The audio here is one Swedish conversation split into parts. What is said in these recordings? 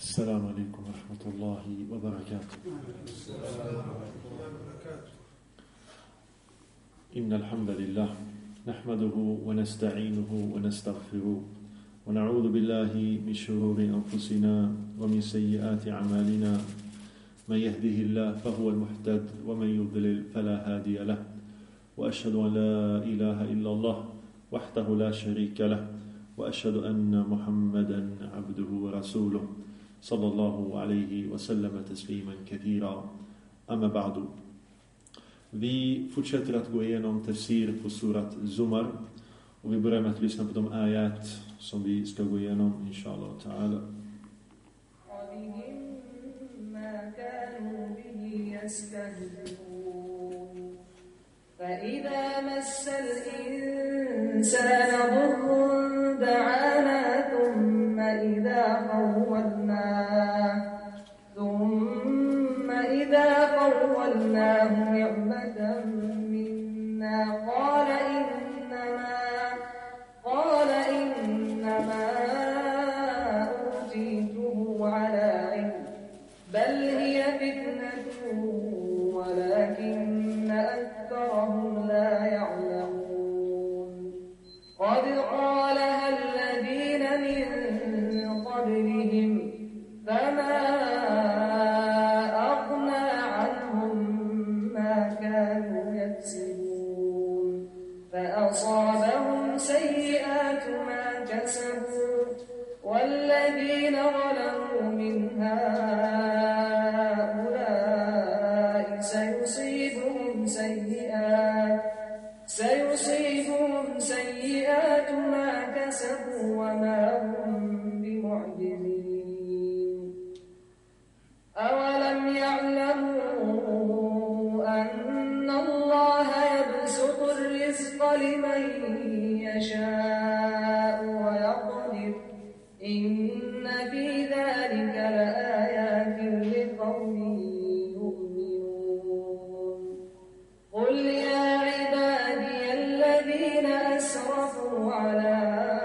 السلام عليكم ورحمة الله وبركاته. إن الحمد لله نحمده ونستعينه ونستغفره ونعوذ بالله من شرور أنفسنا ومن سيئات أعمالنا. من يهده الله فهو المهتد ومن يضلل فلا هادي له، وأشهد أن لا إله إلا الله وحده لا شريك له، وأشهد أن محمدا عبده ورسوله صلى الله عليه وسلم تسليما كثيرا. أما بعد. Vi fortsätter att gå igenom tafsir på surat Zumar, och vi börjar med att lyssna på de ayat som vi ska gå igenom inshallah ta'ala. فإذا مس الإنسان ضر دعانا ثم إذا خولناه نعمة منا قال إنما أوتيته على علم بل هي فتنة ولكن أكثرهم لا يعلمون. قد قالها الذين من قبلهم فما أغنى عنهم ما كانوا يكسبون فأصابهم سيئات ما كسبوا والذين ظلموا من هؤلاء سيصيبهم سيئات ما كسبوا وما هم بمعجزين. أولم يعلموا أن الله يبسط الرزق لمن يشاء ويقدر إن في ذلك لآيات لقوم يؤمنون. قل يا عبادي الذين أسرفوا على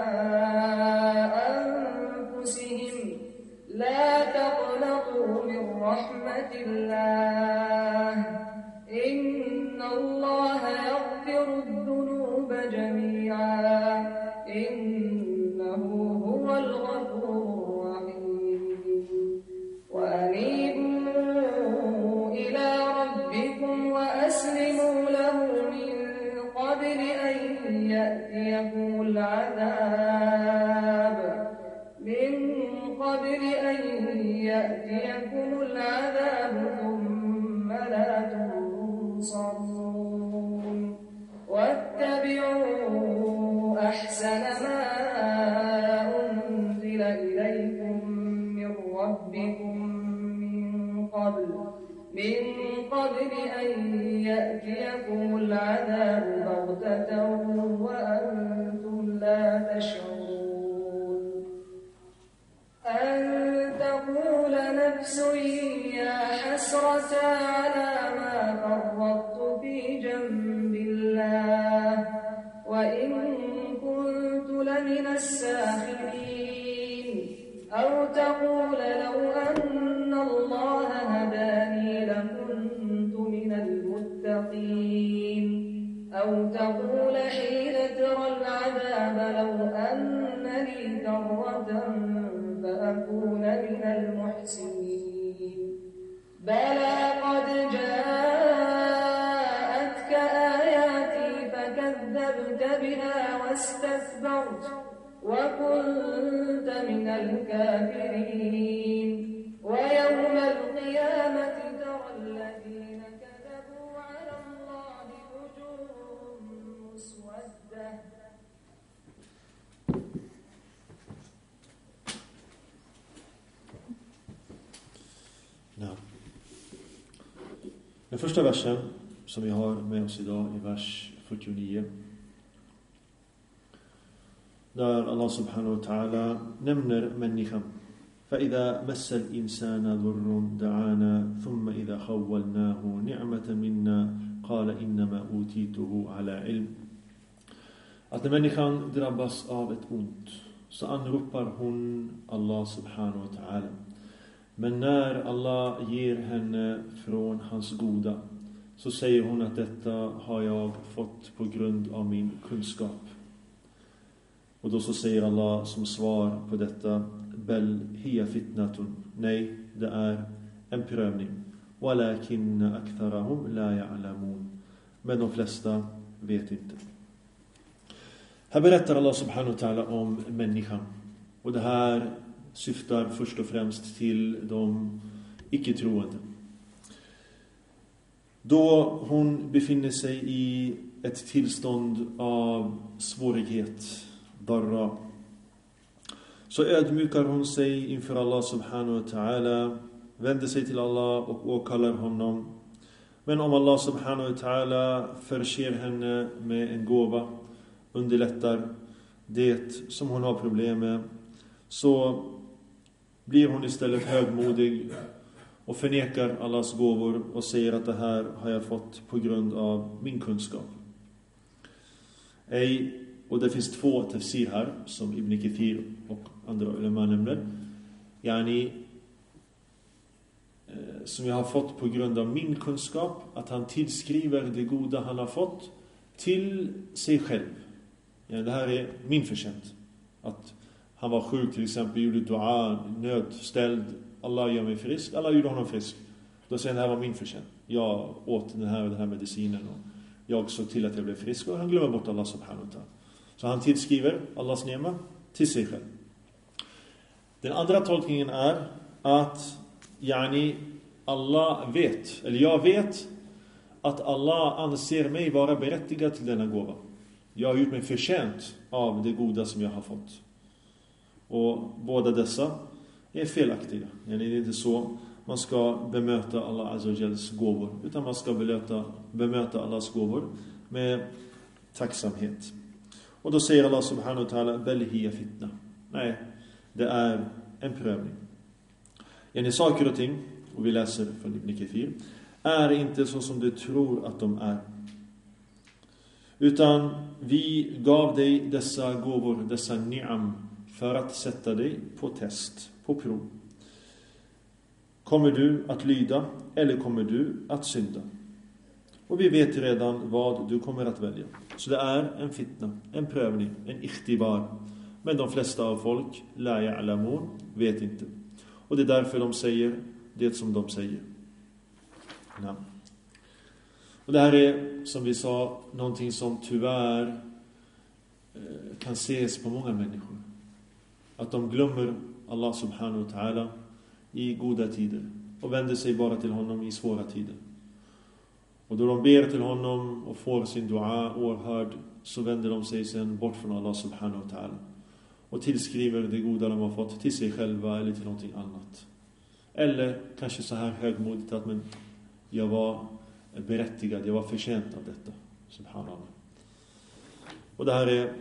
أنفسهم لا تقنطوا من رحمة الله إن الله يغفر الذنوب جميعا إنه هو الغفور الرحيم. وأنيبوا إلى ربكم وأسلموا له من قبل أن يأتيكم العذاب ثم لا تنصرون. واتبعوا أحسن ما أنزل إليكم من ربكم من قبل أن يأتيكم العذاب بغتة وأنتم لا تشعرون. أن تقول نفس يا حسرة على ما فرطت في جنب الله وإن كنت لمن الساخرين. أو تقول لو أن الله هداني لكنت من المتقين. أو تقول حين ترى العذاب لو أن لي كرة فأكون من المحسنين. بلى قد جاءتك آياتي فكذبت بها واستكبرت وكنت من الكافرين. ويوم القيامة ترى الذين كذبوا على الله وجوههم مسودة. Den första versen som vi har med oss idag är vers 49. Där Allah subhanahu wa ta'ala nämner människan. فإذا مس الإنسان ضر دعانا ثم إذا خولناه نعمة منا قال إنما أوتيته على علم. Att när människan drabbas av ett ont så anropar hon Allah subhanahu wa ta'ala. Men när Allah ger henne från hans goda, så säger hon att detta har jag fått på grund av min kunskap. Och då så säger Allah som svar på detta: Bel hiya fitnatun. Nej, det är en prövning. Walakinna aktharahum la ya'lamun. Men de flesta vet inte. Här berättar Allah subhanahu wa ta'ala om människan. Och det här syftar först och främst till de icke-troende. Då hon befinner sig i ett tillstånd av svårighet, darra, så ödmjukar hon sig inför Allah subhanahu wa ta'ala, vänder sig till Allah och åkallar honom. Men om Allah subhanahu wa ta'ala förser henne med en gåva, underlättar det som hon har problem med, så blir hon istället högmodig och förnekar Allahs gåvor och säger att det här har jag fått på grund av min kunskap. Och det finns två tafsir här som Ibn Kathir och andra ulama nämner. Som jag har fått på grund av min kunskap, att han tillskriver det goda han har fått till sig själv. Det här är min förtjänst. Att han var sjuk till exempel, gjorde dua, nödställd, Allah gör mig frisk, Allah gjorde honom frisk. Då säger han: det här var min förtjänst. Jag åt den här medicinen och jag såg till att jag blev frisk. Och han glömmer bort Allah subhanahu wa ta'ala. Så han tillskriver Allahs nema till sig själv. Den andra tolkningen är att Allah vet, eller jag vet, att Allah anser mig vara berättigad till denna gåva. Jag har gjort mig förtjänt av det goda som jag har fått. Och båda dessa är felaktiga. Det är inte så man ska bemöta Allah Azza wa Jals gåvor, utan man ska bemöta Allahs gåvor med tacksamhet. Och då säger Allah subhanahu wa ta'ala: Bel hiya fitna. Nej, det är en prövning. Saker och ting, och vi läser från Ibn Kathir, är inte så som du tror att de är. Utan vi gav dig dessa gåvor, dessa ni'am, för att sätta dig på test, på prov. Kommer du att lyda eller kommer du att synda? Och vi vet redan vad du kommer att välja. Så det är en fitna, en prövning, en ikhtibar. Men de flesta av folk, la ya'lamun, vet inte. Och det är därför de säger det som de säger. Ja. Och det här är, som vi sa, någonting som tyvärr kan ses på många människor. Att de glömmer Allah subhanahu wa ta'ala i goda tider och vänder sig bara till honom i svåra tider. Och då de ber till honom och får sin dua åhörd, så vänder de sig sen bort från Allah subhanahu wa ta'ala och tillskriver det goda de har fått till sig själva eller till någonting annat. Eller kanske så här högmodigt att jag var berättigad, jag var förtjänt av detta. Subhanallah. Och det här är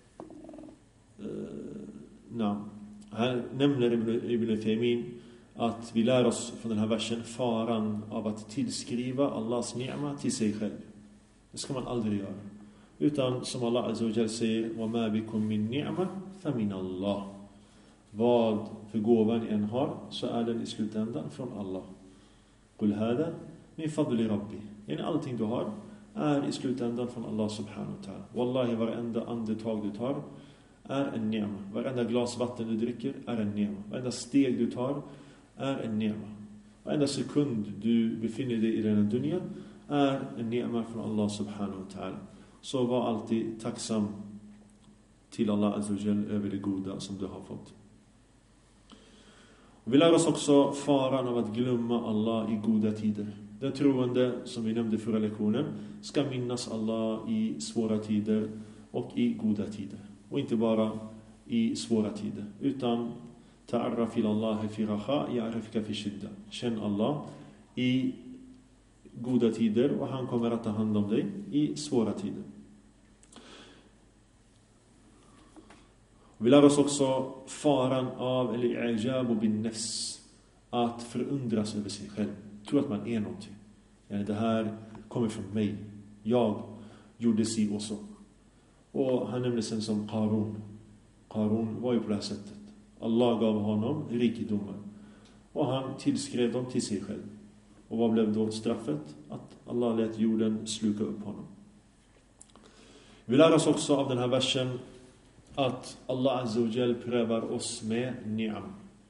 här nämner Ibn Taymin att vi lär oss från den här versen faran av att tillskriva Allahs ni'ma till sig själv. Det ska man aldrig göra. Utan som Allah Azza wa Jalla säger: وَمَا بِكُمْ مِنْ نِعْمَةٍ فَمِنَ اللَّهِ. Vad för gåva ni än har, så är den i slutändan från Allah. قُلْ هَذَا مِنْ فَضْلِ رَبِّي. Allting du har är i slutändan från Allah subhanahu wa ta'ala. Wallahi, varenda andetag du tar är en ni'ma. Varenda glas vatten du dricker är en ni'ma. Varenda steg du tar är en ni'ma. Varenda sekund du befinner dig i den dunya är en ni'ma från Allah subhanahu wa ta'ala. Så var alltid tacksam till Allah Azza wa Jalla över det goda som du har fått. Och vi lär oss också faran av att glömma Allah i goda tider. Den troende, som vi nämnde förra lektionen, ska minnas Allah i svåra tider och i goda tider. Och inte bara i svåra tider, utan ta'arraf ila Allah fi raha ya'rifka fi shidda. Känn Allah i goda tider och han kommer att ta hand om dig i svåra tider. Vi lär oss också faran av al-i'jabu bin nafs, att förundras över sig själv. Tror att man är någonting. Det här kommer från mig. Jag gjorde si och så. Och han nämnde sen som Qarun. Qarun var ju på det här sättet. Allah gav honom rikedomar. Och han tillskrev dem till sig själv. Och vad blev då straffet? Att Allah lät jorden sluka upp honom. Vi lär oss också av den här versen att Allah Azza wa Jal prövar oss med ni'am.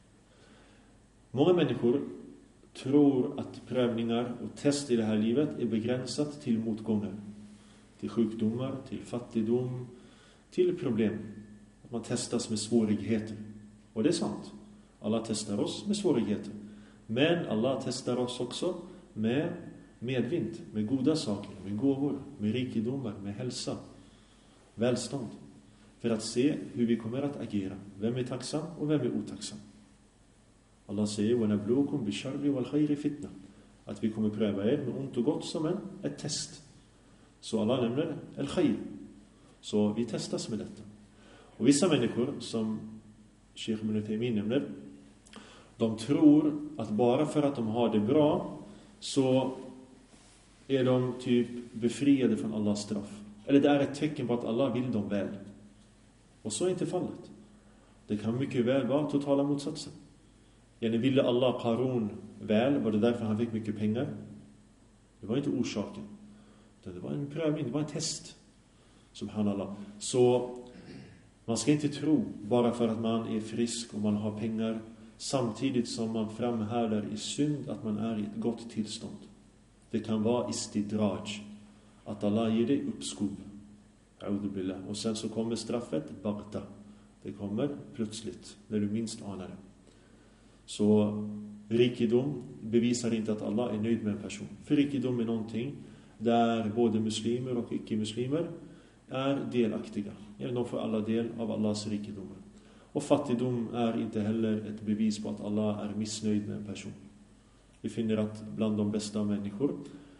Många människor tror att prövningar och test i det här livet är begränsat till motgångar. Till sjukdomar, till fattigdom, till problem. Att man testas med svårigheter. Och det är sant. Allah testar oss med svårigheter. Men Allah testar oss också med medvind, med goda saker, med gåvor, med rikedomar, med hälsa, välstånd. För att se hur vi kommer att agera. Vem är tacksam och vem är otacksam. Allah säger وَنَبْلُوكُمْ بِشَرِّ وَالْخَيْرِ فِتْنَةً. Att vi kommer pröva er med ont och gott som ett test. Så Allah nämner al-khayr. Så vi testas med detta. Och vissa människor, som Sheikh Ibn Uthaymeen nämner, de tror att bara för att de har det bra så är de typ befriade från Allahs straff. Eller det är ett tecken på att Allah vill dem väl. Och så är inte fallet. Det kan mycket väl vara totala motsatsen. Ville Allah Qarun väl, var det därför han fick mycket pengar? Det var inte orsaken. Det var en prövning, det var en test. Subhanallah. Så man ska inte tro bara för att man är frisk och man har pengar, samtidigt som man framhärdar i synd, att man är i ett gott tillstånd. Det kan vara istidraj, att Allah ger dig uppskov. Och sen så kommer straffet bagta. Det kommer plötsligt, när du minst anar det. Så rikedom bevisar inte att Allah är nöjd med en person. För rikedom är någonting där både muslimer och icke-muslimer är delaktiga. De får alla del av Allahs rikedomar. Och fattigdom är inte heller ett bevis på att Allah är missnöjd med en person. Vi finner att bland de bästa människor,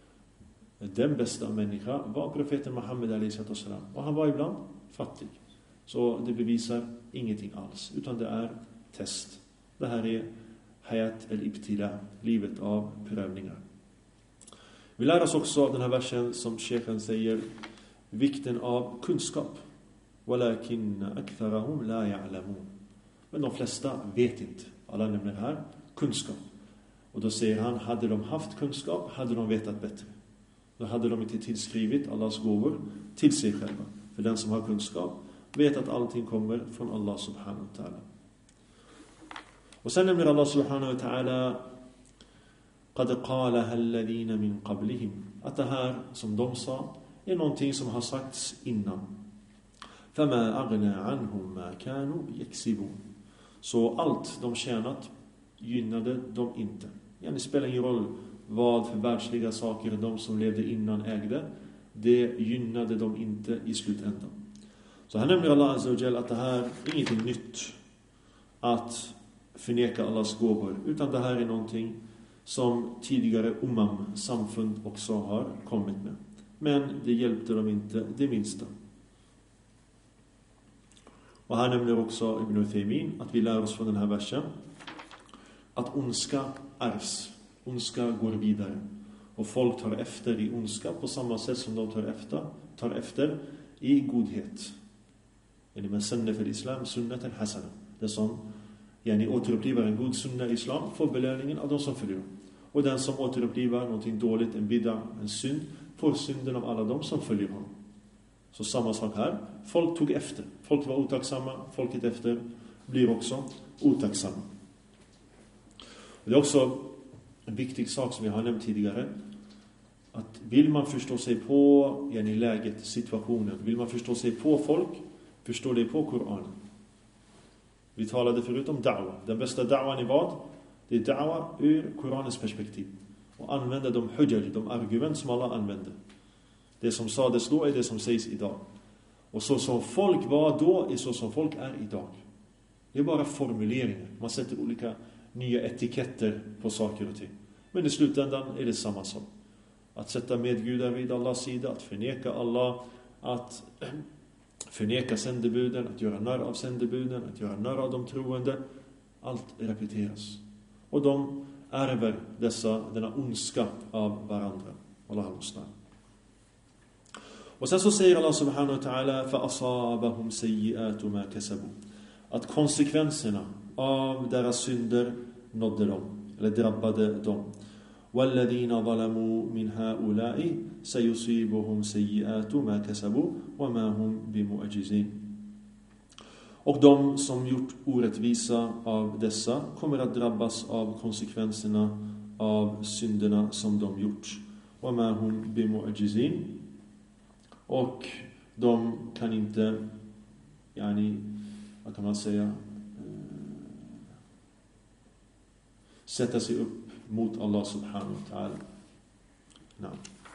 den bästa människa var profeten Muhammed a.s. Och han var ibland fattig. Så det bevisar ingenting alls, utan det är test. Det här är hayat al-ibtila, livet av prövningar. Vi lär oss också av den här versen som Sheikhen säger vikten av kunskap. وَلَكِنَّ أَكْثَرَهُمْ لَا يَعْلَمُونَ. Men de flesta vet inte. Allah nämner här kunskap. Och då säger han, hade de haft kunskap hade de vetat bättre. Då hade de inte tillskrivit Allahs gåvor till sig själva. För den som har kunskap vet att allting kommer från Allah subhanahu wa ta'ala. Och sen nämner Allah subhanahu wa ta'ala قَدْ قَالَهَا الَّذِينَ مِنْ قَبْلِهِمْ. Att det här som de sa är någonting som har sagts innan. فَمَا أَغْنَى عَنْهُمْ مَا كَانُوا يَكْسِبُونَ. Så allt de tjänat gynnade de inte. Det spelar ingen roll vad för världsliga saker de som levde innan ägde. Det gynnade de inte i slutändan. Så här nämner Allah Azza wa Jal att det här är ingenting nytt att förneka Allahs gåvor, utan det här är någonting som tidigare samfund också har kommit med. Men det hjälpte dem inte det minsta. Och här nämner också Ibn Uthaymeen att vi lär oss från den här versen att ondska ärvs. Ondska går vidare. Och folk tar efter i ondska på samma sätt som de tar efter i godhet. Men sunna för islam, sunnatan hasana. Det som återupplivar en god sunna i islam får belöningen av de som följer. Och den som återupplivar någonting dåligt, en bid'a, en synd, får synden av alla de som följer honom. Så samma sak här. Folk tog efter. Folk var otacksamma. Folket efter blir också otacksamma. Och det är också en viktig sak som jag har nämnt tidigare. Att vill man förstå sig på läget, situationen, vill man förstå sig på folk, förstå det på Koranen. Vi talade förut om da'wa. Den bästa da'wan är vad? Det är da'wa ur Koranens perspektiv. Och använda de hujjaj, de argument som alla använde. Det som sades då är det som sägs idag. Och så som folk var då är så som folk är idag. Det är bara formuleringar. Man sätter olika nya etiketter på saker och ting. Men i slutändan är det samma sak. Att sätta medgudar vid Allahs sida, att förneka Allah, att förneka sändebuden, att göra narr av sändebuden, att göra narr av de troende. Allt repeteras. Och de ärver denna ondska av varandra. Allah al-Mustan. Och sen så säger Allah subhanahu wa ta'ala فَأَصَابَهُمْ سَيِّئَاتُ مَا كَسَبُوا. Att konsekvenserna av deras synder nådde dem, eller drabbade dem. وَالَّذِينَ ظَلَمُوا مِنْ هَؤُلَاءِ سَيُصِيبُهُمْ سَيِّئَاتُ مَا كَسَبُوا وَمَا هُمْ بِمُعْجِزِينَ. Och de som gjort orättvisa av dessa kommer att drabbas av konsekvenserna av synderna som de gjort. وَمَا هُمْ بِمُعْجِزِينَ. Och de kan inte, vad kan man säga, sätta sig upp mot Allah subhanahu wa ta'ala. Nej.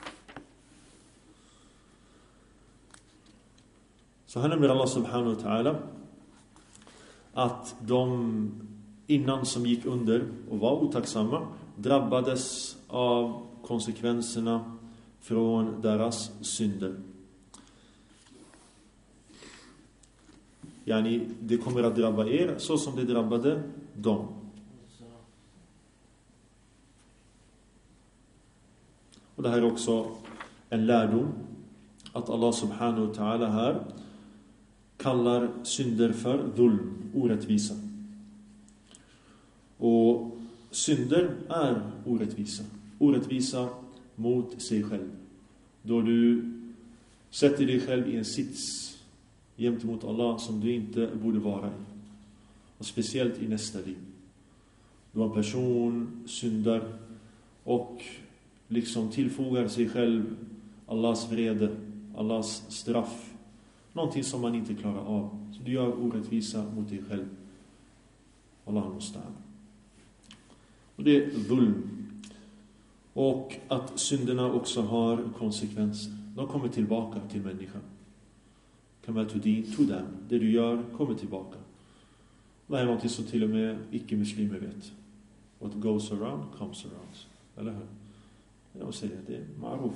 Så här nämner Allah subhanahu wa ta'ala att de innan som gick under och var otacksamma drabbades av konsekvenserna från deras synder. Det kommer att drabba er så som det drabbade dem. Och det här är också en lärdom att Allah subhanahu wa ta'ala här kallar synder för dhulm, orättvisa. Och synder är orättvisa. Orättvisa mot sig själv. Då du sätter dig själv i en sits gentemot Allah som du inte borde vara i. Och speciellt i nästa liv. Då en person syndar och liksom tillfogar sig själv Allahs vrede, Allahs straff. Någonting som man inte klarar av. Så du gör orättvisa mot dig själv. Allah måste. Och det är dhulm. Och att synderna också har konsekvenser. De kommer tillbaka till människan. Kama tudin tudam. Det du gör kommer tillbaka. Det här är någonting som till och med icke-muslimer vet. What goes around comes around. Eller hur? De säger att det är ma'ruf.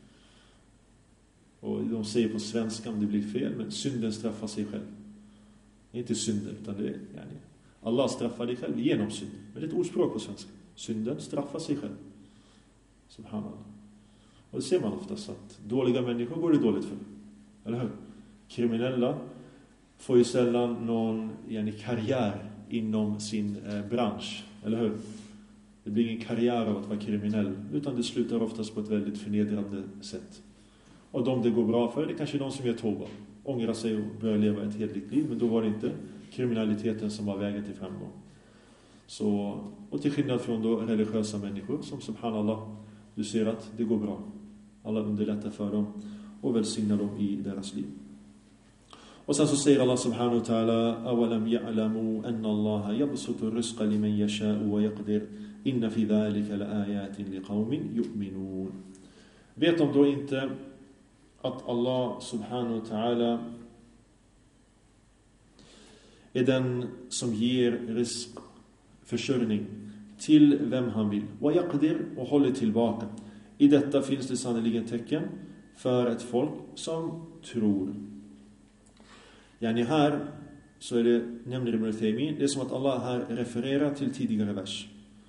Och de säger på svenska om det blir fel, men synden straffar sig själv. Det är inte synden, utan det är Allah straffar dig själv genom synden. Men det är ett ordspråk på svenska. Synden straffar sig själv. Subhanallah. Och det ser man oftast att dåliga människor går det dåligt för. Eller hur? Kriminella får ju sällan någon karriär inom sin bransch. Eller hur? Det blir ingen karriär av att vara kriminell, utan det slutar oftast på ett väldigt förnedrande sätt. Och de det går bra för, det är kanske de som gör toba. Ångrar sig och börjar leva ett hederligt liv, men då var det inte kriminaliteten som var vägen till framgång. Så, och till skillnad från då religiösa människor som subhanallah, du ser att det går bra. Allah underlättar för dem och välsignar dem i deras liv. Och sen så säger Allah subhanahu wa ta'ala: "Awalam ya'lamu anna Allah yabsutu ar-rizqa liman yasha'u wa yaqdir inna fi dhalika laayatin liqaumin yu'minun." Vet de då inte att Allah subhanahu wa ta'ala är den som ger risk, försörjning till vem han vill, wa yaqdir, och håller tillbaka. I detta finns det sannoliken tecken för ett folk som tror. Här så är det, nämner Ibn Taymin, det är som att Allah här refererar till tidigare vers.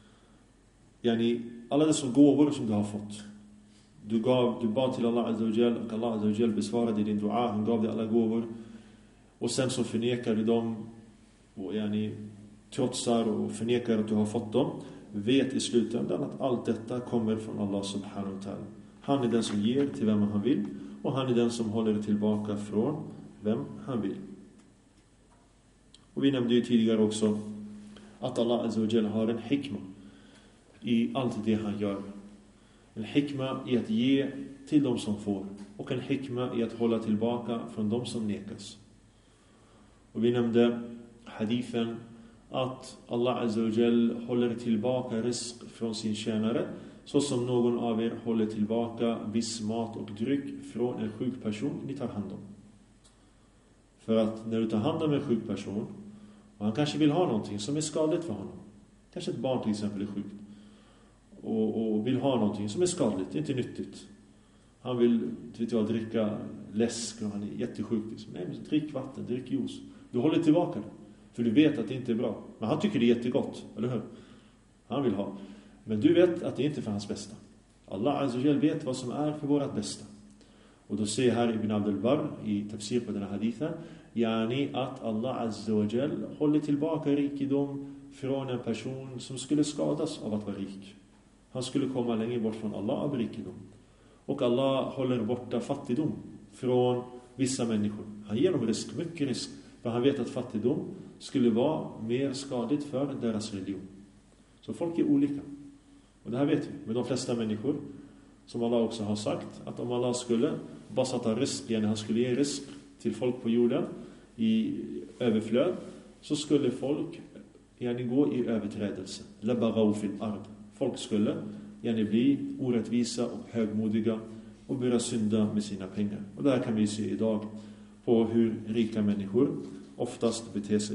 Alla dessa gåvor som du har fått. Du bad till Allah Azza wa Jal, och Allah Azza wa Jal besvarade din dua. Han gav dig alla gåvor. Och sen så förnekar du dem och trotsar och förnekar att du har fått dem. Vet i slutändan att allt detta kommer från Allah subhanahu wa ta'ala. Han är den som ger till vem han vill, och han är den som håller tillbaka från vem han vill. Och vi nämnde ju tidigare också att Allah Azza wa Jal har en hikma i allt det han gör. En hikma i att ge till de som får, och en hikma i att hålla tillbaka från de som nekas. Och vi nämnde hadithen att Allah Azza wa Jal håller tillbaka risk från sin tjänare, så som någon av er håller tillbaka viss mat och dryck från en sjuk person ni tar hand om. För att när du tar hand om en sjuk person, och han kanske vill ha någonting som är skadligt för honom, kanske ett barn till exempel är sjukt och vill ha någonting som är skadligt, det är inte nyttigt. Han vill dricka läsk och han är jättesjuk. Nej, men drick vatten, drick juice. Du håller tillbaka det, för du vet att det inte är bra. Men han tycker det är jättegott, eller hur? Han vill ha. Men du vet att det inte är för hans bästa. Allah Azza wa Jal vet vad som är för vårat bästa. Och då säger här Ibn Abdul Barr i tafsir på den här hadithen: Yani att Allah Azza wa Jal håller tillbaka rikedom från en person som skulle skadas av att vara rik. Han skulle komma längre bort från Allah av rikedom. Och Allah håller borta fattigdom från vissa människor. Han ger dem risk, mycket risk. För han vet att fattigdom skulle vara mer skadligt för deras religion. Så folk är olika. Och det här vet vi. Men de flesta människor, som Allah också har sagt, att om Allah skulle bara sätta risk igen, han skulle ge risk till folk på jorden i överflöd, så skulle folk gå i överträdelse. Labaghaw fil ard. Folk skulle bli orättvisa och högmodiga och börja synda med sina pengar. Och det här kan vi se idag på hur rika människor oftast beter sig.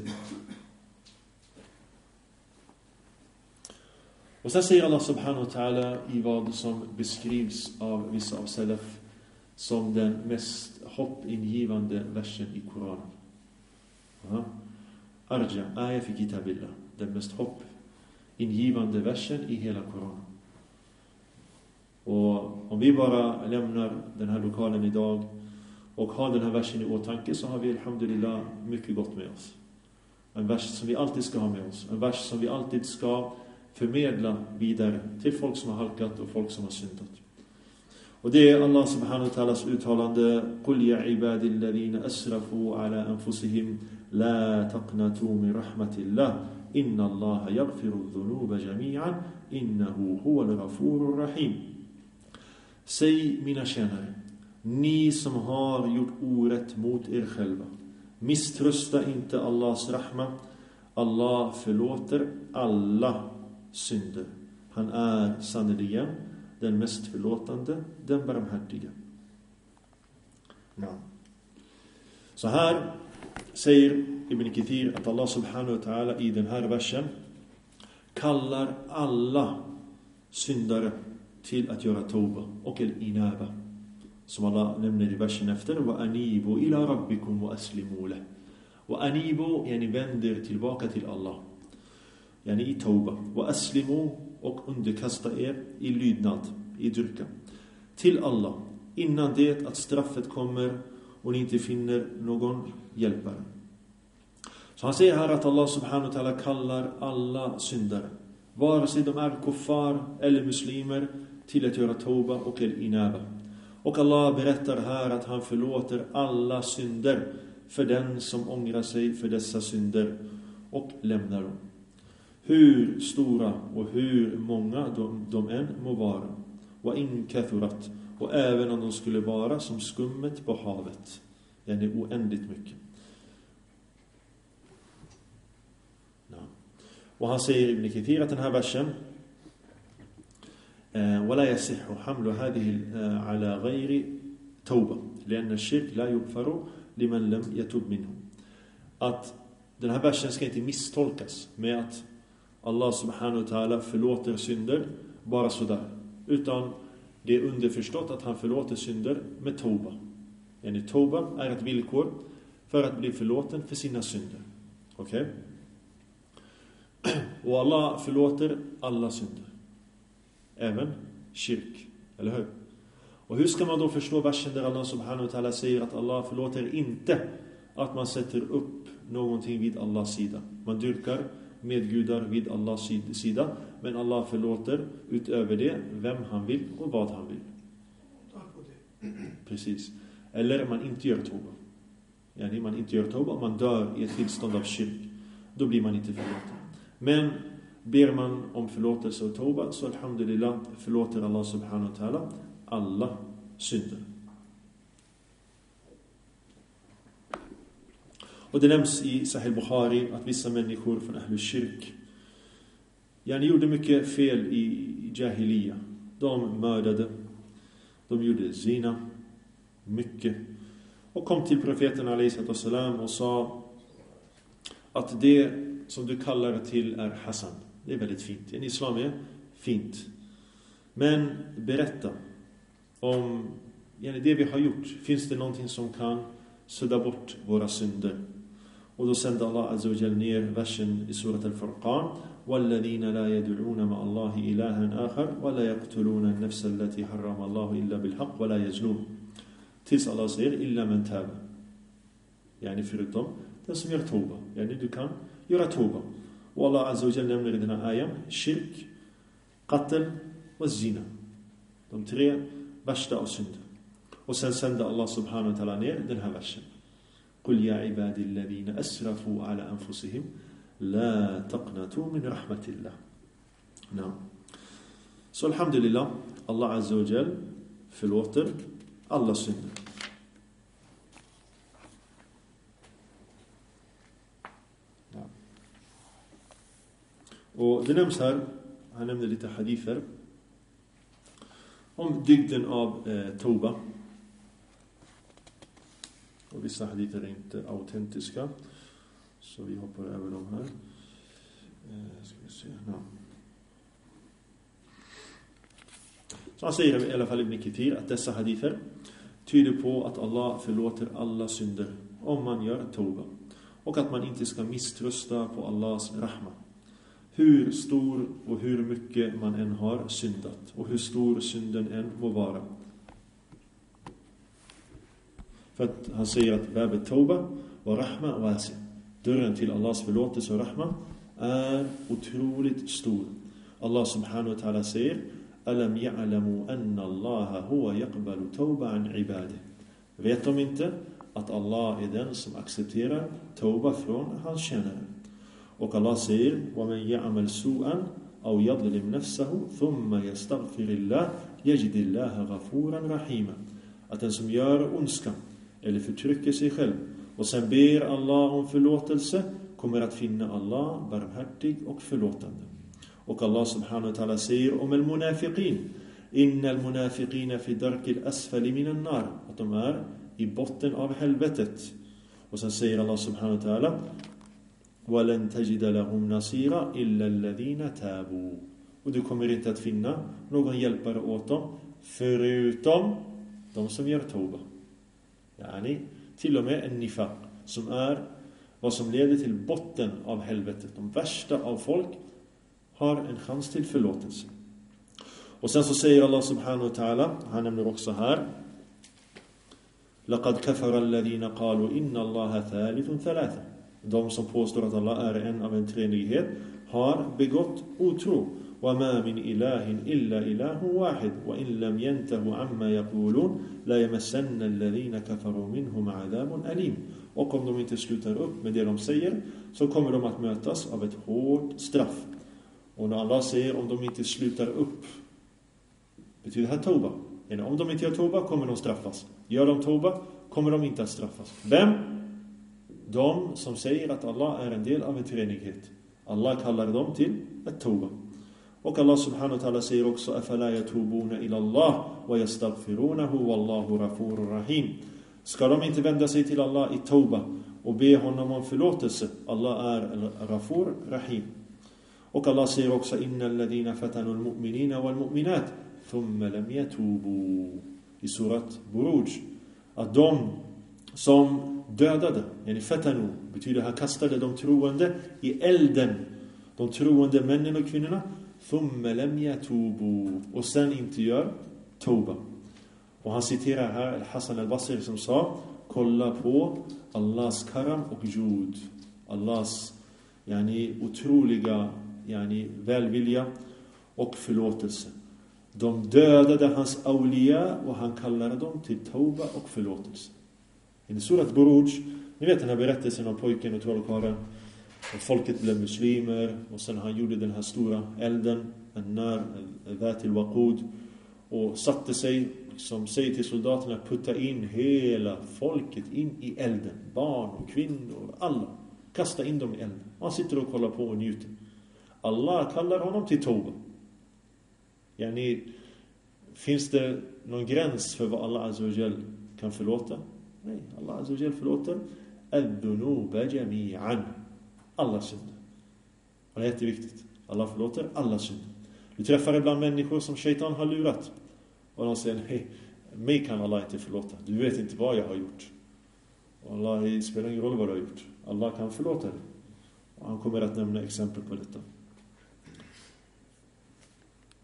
Och sen säger Allah subhanahu wa ta'ala i vad som beskrivs av vissa av salaf som den mest hoppingivande versen i Koranen. Arja, ayah fi kitabillah. Den mest hoppingivande versen i hela Koranen. Och om vi bara lämnar den här lokalen idag och har den här versen i åtanke, så har vi alhamdulillah mycket gott med oss. En vers som vi alltid ska ha med oss. En vers som vi alltid ska förmedla vidare till folk som har halkat och folk som har syndat. Och det är Allah subhanahu wa ta'alas uttalande: Qul ya ibadi alladhina asrafu ala anfusihim la taqnatu min rahmatillah inna Allah yaghfiru dhunuba jami'an innahu huwal ghafurur rahim. Säg mina tjänare, ni som har gjort orätt mot er själva, misströsta inte Allahs rahma. Allah förlåter alla synder. Han är sannoliken den mest förlåtande, den barmhärtiga. Så här säger Ibn Kathir att Allah subhanahu wa ta'ala i den här versen kallar alla syndare till att göra tawba och al-inaba, som Allah nämner i versen efter: wa anibu ila rabbikum wa aslimu lahu. Wa anibu, yani vänder tillbaka till Allah, yani i tawba. Wa aslimu, och underkasta er i lydnad, i dyrkan till Allah, innan det att straffet kommer och ni inte finner någon hjälpare. Så han säger här att Allah subhanahu wa ta'ala kallar alla syndare, vare sig de är kuffar eller muslimer, till att göra tawba och al-inaba. Och Allah berättar här att han förlåter alla synder för den som ångrar sig för dessa synder och lämnar dem, hur stora och hur många de än må vara. Wa in kathurat, och även om de skulle vara som skummet på havet, yani oändligt mycket. Och han säger Ibn Kathir att den här versen ولا يصح حمل هذه على غير توبة لأن الشرك لا يغفر لمن لم يتوب منه. Att den här versen ska inte misstolkas med att Allah subhanahu wa ta'ala förlåter synder bara sådär, utan det är underförstått att han förlåter synder med tauba. Yani tauba är ett villkor för att bli förlåten för sina synder. Okej? Och Allah förlåter alla synder, även shirk, eller hur? Och hur ska man då förstå versen där Allah subhanahu wa ta'ala säger att Allah förlåter inte att man sätter upp någonting vid Allahs sida? Man dyrkar medgudar vid Allahs sida, men Allah förlåter utöver det vem han vill och vad han vill. Precis. Eller man inte gör tauba. Yani man inte gör tauba, man dör i ett tillstånd av shirk. Då blir man inte förlåten. Men ber man om förlåtelse och tauba, så alhamdulillah förlåter Allah subhanahu wa ta'ala alla synder. Och det nämns i Sahih Bukhari att vissa människor från Ahlul Shirk gjorde mycket fel i Jahiliya. De mördade, de gjorde zina, mycket. Och kom till profeten alayhi salam och sa att det som du kallar till är Hassan. Det är väldigt fint. En islam är fint. Men berätta om det vi har gjort. Finns det någonting som kan sudda bort våra synder? Och då sände Allah azza wa jalla ner versen i surat al-Furqan: وَالَّذِينَ لَا يَدْعُونَ مَا اللَّهِ إِلَهًا آخَرَ وَلَا يَقْتُلُونَ النَّفْسَ الَّتِي حَرَّمَ اللَّهُ إِلَّا بِالْحَقِّ وَلَا يَزْنُونَ. Tills Allah säger: إِلَّا مَنْ تَابَ. Yani förutom den som gör tauba. Yani du kan göra tauba. Och Allah Azza wa Jalla nämner i den här ayan shirk, qatl och zina. De 3 värsta av synder. Och sen sände Allah subhanahu wa ta'ala ner den här versen. Qul ya ibadi alladhina asrafu ala anfusihim la taqnatu min rahmatillah. Ja. Så alhamdulillah, Allah Azza wa Jalla förlåter alla synder. Ja. Och det nämns här, han nämnde lite hadither om dygden av tauba. Och vissa hadither är inte autentiska, så vi hoppar över dem här. Ska vi se. Ja. Så han säger i alla fall Ibn Kathir att dessa hadither tyder på att Allah förlåter alla synder om man gör tauba. Och att man inte ska misströsta på Allahs rahma. Hur stor och hur mycket man än har syndat. Och hur stor synden än må vara. För att han säger att babet tauba och rahma och asi. Dörren till Allahs förlåtelse och rahma är otroligt stor. Allah subhanahu wa ta'ala säger Alam ya'lamu anna Allaha huwa yaqbalu tauba an ibadihi. Vet de inte att Allah är den som accepterar tauba från hans tjänare? Och Allah säger وَمَنْ يَعْمَلْ سُوءًا أَوْ يَظْلِمْ نَفْسَهُ ثُمَّ يَسْتَغْفِرِ اللَّهِ يَجِدِ اللَّهَ غَفُورًا رَحِيمًا. Att den som gör ondska eller förtrycker sig själv och sen ber Allah om förlåtelse kommer att finna Allah barmhärtig och förlåtande. Och Allah subhanahu wa ta'ala säger om al-munafiqin innal munafiqina fi darkil asfali minan nar, att de är i botten av helvetet. Och sen säger Allah subhanahu wa ta'ala وَلَنْ تَجِدَ لَهُمْ نَصِيرًا إِلَّا الَّذِينَ تَابُوا. Och du kommer inte att finna någon hjälpare åt dem förutom de som gör tauba. Yani, till och med en nifaq som är vad som leder till botten av helvetet. De värsta av folk har en chans till förlåtelse. Och sen så säger Allah subhanahu wa ta'ala, han nämner också här لَقَدْ كَفَرَ الَّذِينَ قَالُوا إِنَّ اللَّهَ ثَالِثٌ ثَلَاثٌ. De som påstår att Allah är en av en treenighet har begått otro. وَمَا مِنْ إِلَهٍ إِلَّا إِلَهٌ وَاحِدٌ وَإِنْ لَمْ يَنْتَهُ عَمَّا يَقُولُونَ لَا يَمَسَّنَّ الَّذِينَ كَفَرُوا مِنْهُمْ عَذَابٌ أَلِيمٌ. Och om de inte slutar upp med det de säger så kommer de att mötas av ett hårt straff. Och när Allah säger om de inte slutar upp, betyder det här tauba. Om de inte gör tauba kommer de straffas. Gör de tauba kommer de inte att straffas. Vem? De som säger att Allah är en del av en treenighet. Allah kallar dem till ett tauba. Och Allah subhanahu wa ta'ala säger också أَفَلَا يَتُوبُونَ إِلَى اللَّهِ وَيَسْتَغْفِرُونَهُ وَاللَّهُ غَفُورٌ رَحِيمٌ. Ska de inte vända sig till Allah i tauba och be honom om förlåtelse? Allah är Ghafur Rahim. Och Allah säger också إِنَّ الَّذِينَ فَتَنُوا الْمُؤْمِنِينَ وَالْمُؤْمِنَاتِ ثُمَّ لَمْ يَتُوبُوا. I surat Buruj. Att de som dödade, yani fatanu, betyder här kastade de troende i elden. De troende männen och kvinnorna. Thumma lam yatubu. Och sen inte gör tauba. Och han citerar här Hassan al-Basri som sa: kolla på Allahs karam och jud. Allahs otroliga välvilja och förlåtelse. De dödade hans awliya och han kallade dem till tauba och förlåtelse. I surat Buruj, ni vet den här berättelsen om pojken och trollkarlen. Och folket blev muslimer och sen han gjorde den här stora elden, an-nar dhatil waqud, och satte sig, som säger till soldaterna, putta in hela folket in i elden. Barn och kvinnor, alla. Kasta in dem i elden. Han sitter och kollar på och njuter. Allah kallar honom till tauba. Finns det någon gräns för vad Allah Azza wa Jal kan förlåta? Nej, Allah Azza wa Jal förlåter ad-dunuba jami'an. Alla synder. Och det är jätteviktigt. Allah förlåter alla synder. Du träffar ibland människor som shaitan har lurat. Och de säger, hej, mig kan Allah inte förlåta. Du vet inte vad jag har gjort. Och Allah spelar ingen roll vad du har gjort. Allah kan förlåta dig. Och han kommer att nämna exempel på detta.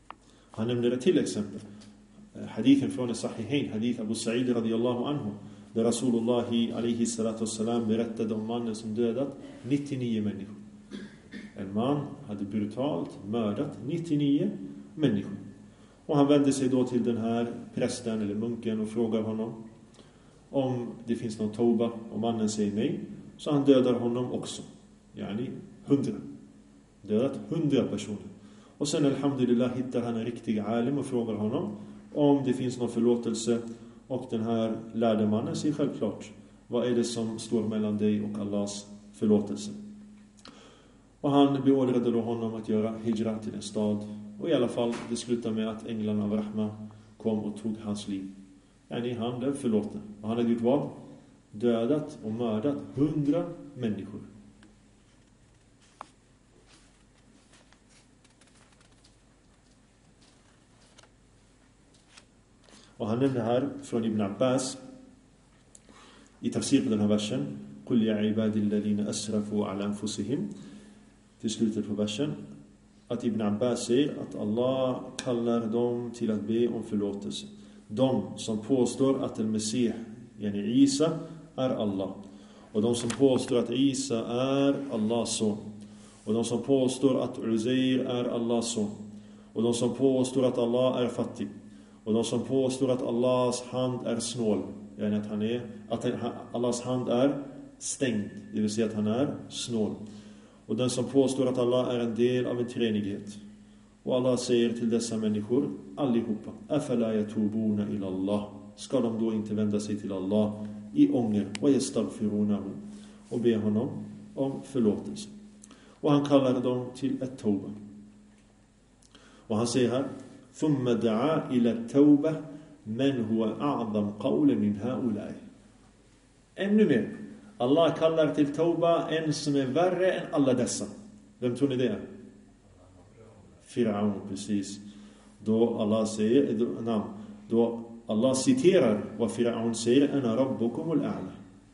Han nämner ett till exempel. Hadithen från Sahihain, hadith Abu Sa'id radiyallahu anhu. där Rasulullahi alaihi salatu wassalam berättade om mannen som dödat 99 människor. En man hade brutalt mördat 99 människor. Och han vände sig då till den här prästen eller munken och frågar honom om det finns någon tauba. Och mannen säger nej, så han dödar honom också. Yani 100. Dödat 100 personer. Och sen alhamdulillah hittar han en riktig alim och frågar honom om det finns någon förlåtelse. Och den här lärde mannen säger självklart: vad är det som står mellan dig och Allahs förlåtelse? Och han beordrade då honom att göra hijra till en stad. Och i alla fall, det slutade med att änglarna av Rahma kom och tog hans liv. Han blev förlåten. Och han hade gjort vad? Dödat och mördat 100 människor. Och han nämnde här från Ibn Abbas i tafsir på den här versen: قُلْ يَا عِبَادِ الَّذِينَ أَسْرَفُوا عَلَى أَنفُسِهِمْ. Till slutet på versen att Ibn Abbas säger att Allah kallar dem till att be om förlåtelse. De som påstår att al-Mesih, yani Isa, är Allah. Och de som påstår att Isa är Allahs son. Och de som påstår att Uzair är Allahs son. Och de som påstår att Allah är fattig. Och de som påstår att Allahs hand är snål. Yani att Allahs hand är stängd. Det vill säga att han är snål. Och den som påstår att Allah är en del av en treenighet. Och Allah säger till dessa människor allihopa: afala yatubuna ila Allah. Ska de då inte vända sig till Allah i ånger och yastaghfirunahu och be honom om förlåtelse? Och han kallar dem till ett tauba. Och han säger här: thumma da'a ila tauba man huwa a'zam qawlan min ha'ulai. Ännu mer. Allah kallar till tauba en som är värre än alla dessa. Vem tror ni det är? Firaun, precis. Då Allah säger, då Allah citerar vad Firaun säger: ana rabbukumul a'la.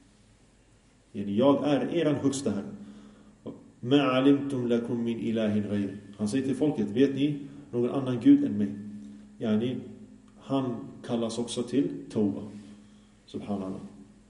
Jag är eran högsta herre. Ma alimtum lakum min ilahin ghayr. Han säger till folket: vet ni någon annan gud än mig? Yani han kallas också till tauba. Subhanallah.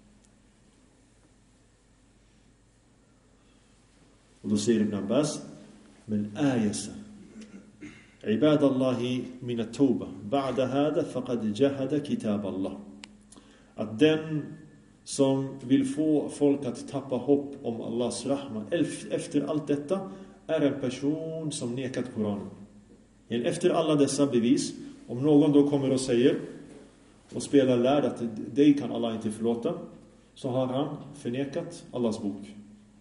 Och då säger Ibn Abbas: men ayasa عباد الله من التوبة بعد هذا فقد جهد كتاب الله. Att den som vill få folk att tappa hopp om Allahs rahma efter allt detta är en person som nekat Koranen. Efter alla dessa bevis, om någon då kommer och säger och spelar lärd att dig kan Allah inte förlåta, så har han förnekat Allahs bok.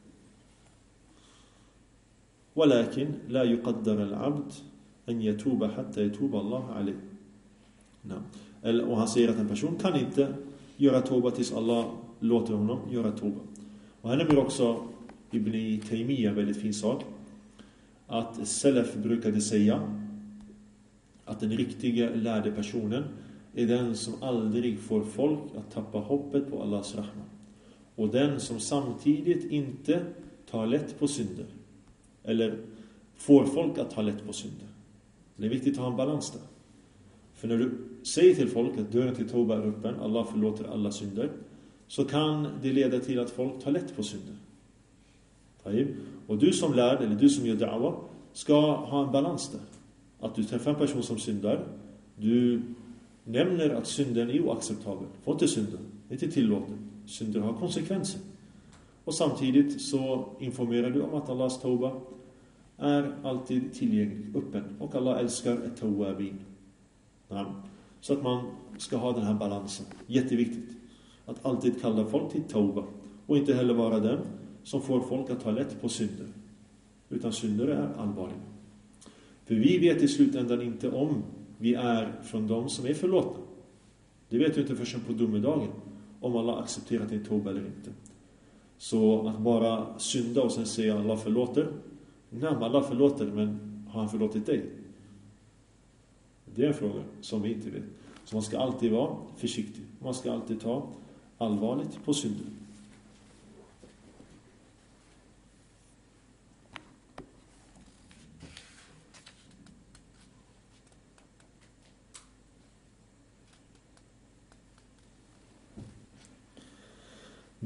ولكن لا يقدر العبد أن يتوب حتى يتوب الله عليه. Och han säger att en person kan inte göra toba tills Allah låter honom göra toba. Och han nämner också Ibn Taymiyyah, väldigt fin sak, att Salaf brukade säga att den riktiga lärde personen är den som aldrig får folk att tappa hoppet på Allahs rahma. Och den som samtidigt inte tar lätt på synder. Eller får folk att ta lätt på synder. Det är viktigt att ha en balans där. För när du säger till folk att dörren till Toba är öppen, Allah förlåter alla synder, så kan det leda till att folk tar lätt på synder. Och du som lärd, eller du som gör da'wa, ska ha en balans där. Att du träffar en person som syndar, du nämner att synden är oacceptabel. Får inte synden, det är inte tillåtet. Synder har konsekvenser. Och samtidigt så informerar du om att Allahs tauba är alltid tillgänglig, öppen. Och Allah älskar ett tawabin. Så att man ska ha den här balansen. Jätteviktigt. Att alltid kalla folk till tauba. Och inte heller vara den som får folk att ta lätt på synder. Utan synder är allvarliga. För vi vet i slutändan inte om vi är från dem som är förlåtna. Det vet vi inte förrän på domedagen. Om Allah accepterat din tauba eller inte. Så att bara synda och sen säga Allah förlåter. Nej, Allah förlåter, men har han förlåtit dig? Det är en fråga som vi inte vet. Så man ska alltid vara försiktig. Man ska alltid ta allvarligt på synder.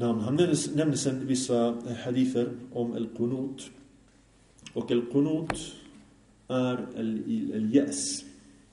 Han nämnde sen vissa hadither om al-qunut. Och al-qunut är al-yas.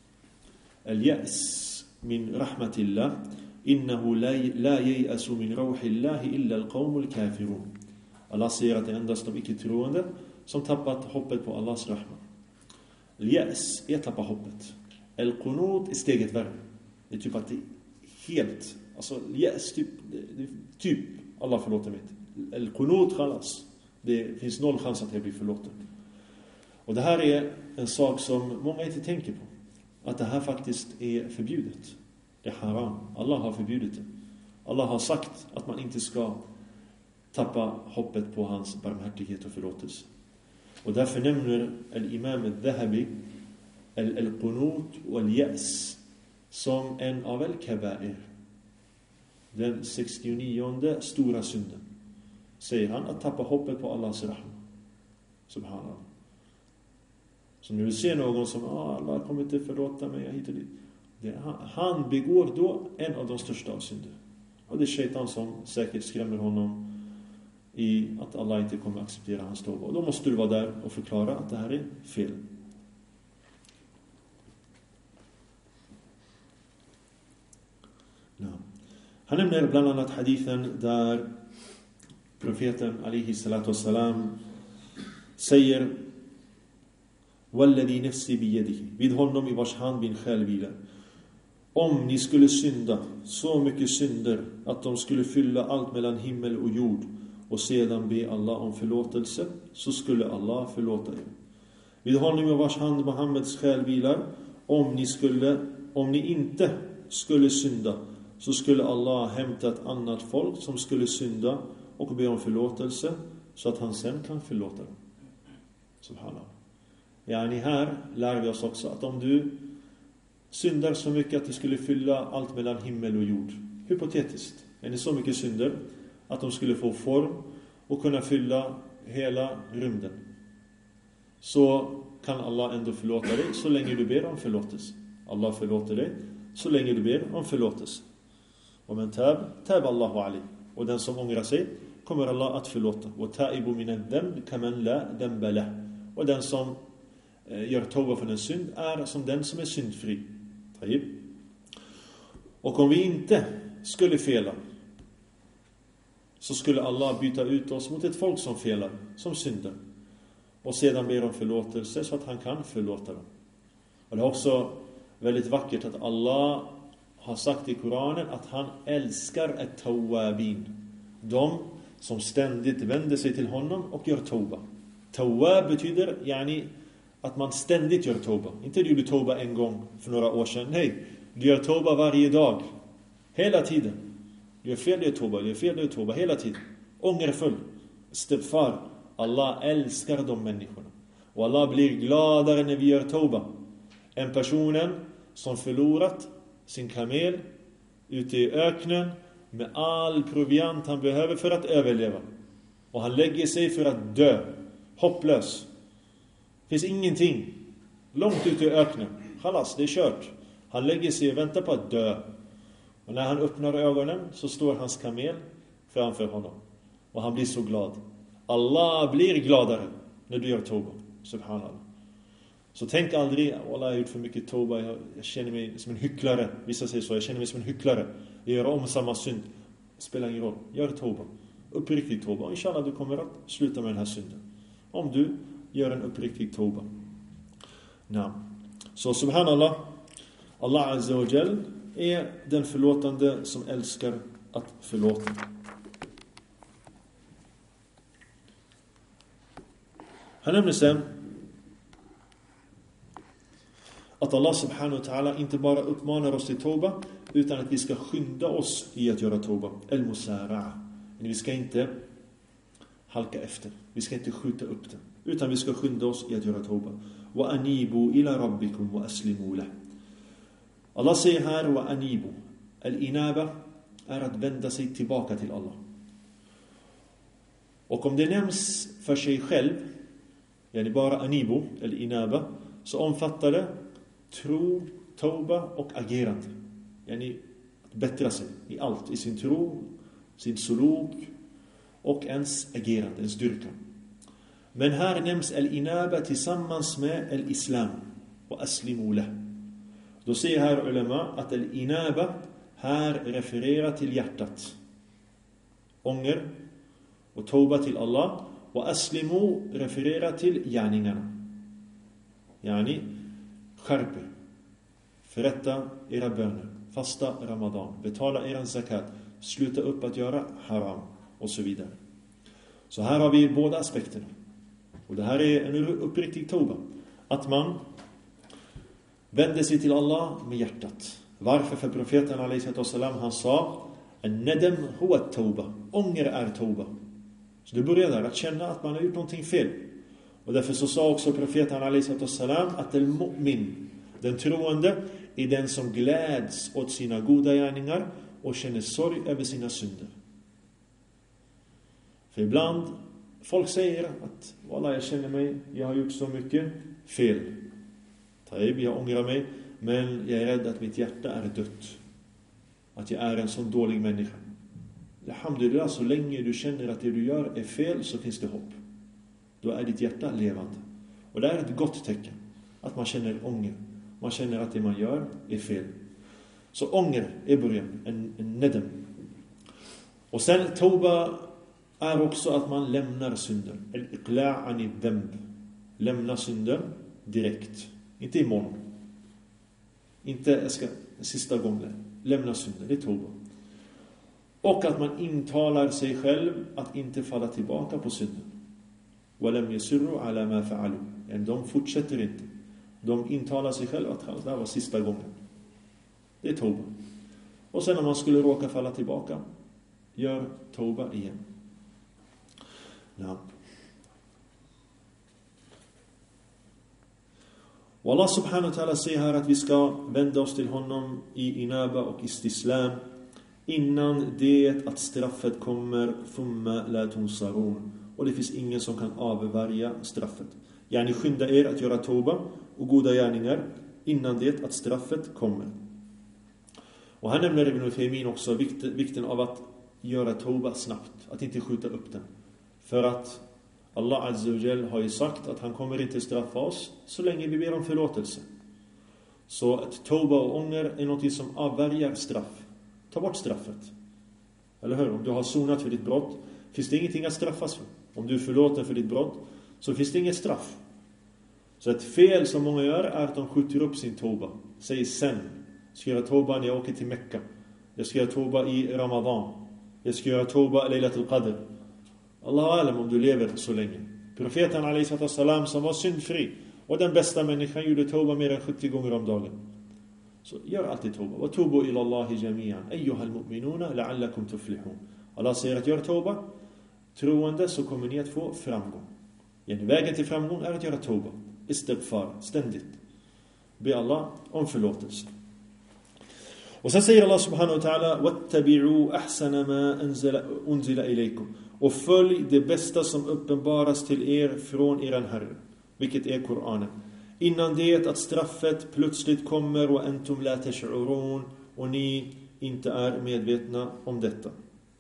Al-yas min rahmatillah. Innahu la yai'asu min rawhillahi illa al-qawmul kafirun. Allah säger att det endast de icke-troende som tappat hoppet på Allahs rahma. Al-yas är tappa hoppet. Al-qunut är steget värre. Det är typ att det är helt, alltså yes, typ Allah förlåter mig. Al-qunut khalas. Det finns noll chans att jag blir förlåten. Och det här är en sak som många inte tänker på. Att det här faktiskt är förbjudet. Det är haram. Allah har förbjudit det. Allah har sagt att man inte ska tappa hoppet på hans barmhärtighet och förlåtelse. Och därför nämner al-imam al-Dhahabi al-qunut och al-yas som en av al-kabair. Den 69:e stora synden. Säger han att tappa hoppet på Allahs rahma. Subhanallah. Så när du ser någon som Allah kommer inte förlåta mig, jag hittar dit. Han begår då en av de största av synder. Och det är shaitan som säkert skrämmer honom i att Allah inte kommer acceptera hans tåg. Och då måste du vara där och förklara att det här är fel. Ja. Han nämner bland annat hadithen där profeten alaihi salatu wassalam säger Walladhi nafsi biyadihi, vid honom i vars hand min själ vilar. Om ni skulle synda så mycket synder att de skulle fylla allt mellan himmel och jord och sedan be Allah om förlåtelse, så skulle Allah förlåta er. Vid honom i vars hand Muhammeds själ vilar, om ni inte skulle synda, så skulle Allah hämta ett annat folk som skulle synda och be om förlåtelse, så att han sen kan förlåta dem. Subhanallah. Yani här lär vi oss också att om du syndar så mycket att det skulle fylla allt mellan himmel och jord, hypotetiskt, är det så mycket synder att de skulle få form och kunna fylla hela rymden, så kan Allah ändå förlåta dig så länge du ber om förlåtelse. Allah förlåter dig så länge du ber om förlåtelse. Och men tab Allahu alayh. Och den som ångrar sig kommer Allah att förlåta. Och taibu min ad-dhanb kaman la dhanba lah. Och den som gör tawba från en synd är som den som är syndfri. Taib. Och om vi inte skulle fela, så skulle Allah byta ut oss mot ett folk som felar, som syndar, och sedan ber om förlåtelse så att han kan förlåta dem. Och det är också väldigt vackert att Allah har sagt i Koranen att han älskar at-tawwabin, de som ständigt vänder sig till honom och gör tawba. Tawwab betyder att man ständigt gör tawba. Inte du gjorde tawba en gång för några år sedan. Nej, du gör tawba varje dag. Hela tiden. Du gör fel, du gör tawba. Du gör fel, du gör tawba. Hela tiden. Ångerfull. Istighfar. Allah älskar de människorna. Och Allah blir gladare när vi gör tawba. En personen som förlorat sin kamel ute i öknen med all proviant han behöver för att överleva. Och han lägger sig för att dö. Hopplös. Finns ingenting. Långt ute i öknen. Khalas, det är kört. Han lägger sig och väntar på att dö. Och när han öppnar ögonen så står hans kamel framför honom. Och han blir så glad. Allah blir gladare när du gör tawba. Subhanallah. Så tänk aldrig, Allah har gjort för mycket tawba, jag känner mig som en hycklare. Vissa säger så, jag känner mig som en hycklare. Jag gör om samma synd. Det spelar ingen roll. Gör tawba. Uppriktig tawba. Och inshallah du kommer att sluta med den här synden. Om du gör en uppriktig tawba. Så subhanallah, Allah Azza wa Jal är den förlåtande som älskar att förlåta. Han nämner sen att Allah subhanahu wa ta'ala inte bara uppmanar oss till tawba, utan att vi ska skynda oss i att göra tawba. El-musara'a. Men vi ska inte halka efter. Vi ska inte skjuta upp den. Utan vi ska skynda oss i att göra tawba. Wa anibu ila rabbikum wa aslimu lah. Allah säger här wa anibu. Al-inaba är att vända sig tillbaka till Allah. Och om det nämns för sig själv, yani bara anibu, al-inaba, så omfattar det tro, tawba och agerande. Yani att bättra sig i allt. I sin tro, sin suluk och ens agerande, ens dyrkan. Men här nämns al-inaba tillsammans med al-islam och aslimu lah. Då säger här ulema att al-inaba här refererar till hjärtat. Ånger och tauba till Allah, och aslimu refererar till gärningarna. Yani skärp er, förrätta era böner, fasta Ramadan, betala era zakat, sluta upp att göra haram och så vidare. Så här har vi båda aspekterna. Och det här är en uppriktig tauba, att man vänder sig till Allah med hjärtat. Varför? För profeten alaihissalam, han sa an-nadam huwa at-tauba. Ånger är tauba. Så det börjar där, att känna att man har gjort någonting fel. Och därför så sa också profeten alaihissalam att al-mu'min, den troende, är den som gläds åt sina goda gärningar och känner sorg över sina synder. För ibland folk säger att wallah, jag känner mig, jag har gjort så mycket fel. Jag ångrar mig, men jag är rädd att mitt hjärta är dött. Att jag är en sån dålig människa. Alhamdulillah, så länge du känner att det du gör är fel, så finns det hopp. Då är ditt hjärta levande. Och det är ett gott tecken, att man känner ånger. Man känner att det man gör är fel. Så ånger är början, en nedem. Och sen tauba är också att man lämnar synder. Al-iqla'ani dhanb. Lämna synder direkt. Inte imorgon. Inte sista gången. Lämna synder, det är tauba. Och att man intalar sig själv att inte falla tillbaka på synden. وَلَمْ يَسِرُّوا عَلَى مَا فَعَلُوا. De fortsätter inte. De intalar sig själv att det här var sista gången. Det är tauba. Och sen om man skulle råka falla tillbaka, gör tauba igen. Ja. Och Allah subhanahu wa ta'ala säger här att vi ska vända oss till honom i inaba och istislam innan det att straffet kommer, thumma la tunsarun. Och det finns ingen som kan avvärja straffet. Yani skynda er att göra tauba och goda gärningar innan det att straffet kommer. Och här nämner Ibn Uthaymeen också vikten av att göra tauba snabbt, att inte skjuta upp den. För att Allah Azza wa Jal har ju sagt att han kommer inte straffa oss så länge vi ber om förlåtelse. Så att tauba och ånger är något som avvärjar straff. Ta bort straffet. Eller hur? Om du har sonat för ditt brott, finns det ingenting att straffas för. Om du är förlåten för ditt brott, så finns det inget straff. Så ett fel som många gör är att de skjuter upp sin tauba. Säger sen, jag ska göra tauba när jag åker till Mekka. Jag ska göra tauba i Ramadan. Jag ska göra tauba i Laylatul Qadr. Allah alam om du lever så länge. Profeten alaihissalam, som var syndfri och den bästa människan, gjorde tauba mer än 70 gånger om dagen. Så gör alltid tauba. Wa tubu ila Allahi jami'an ayyuhal mu'minuna la'allakum tuflihun. Allah säger att gör tauba, troende, så kommer ni att få framgång. Vägen till framgång är att göra tauba. Istighfar, ständigt. Be Allah om förlåtelse. Och sen säger Allah subhanahu wa ta'ala wattabi'u ahsana ma unzila ilaykum. Och följ det bästa som uppenbaras till er från eran Herre, vilket är Koranen. Innan det att straffet plötsligt kommer och entum la tash'urun, och ni inte är medvetna om detta.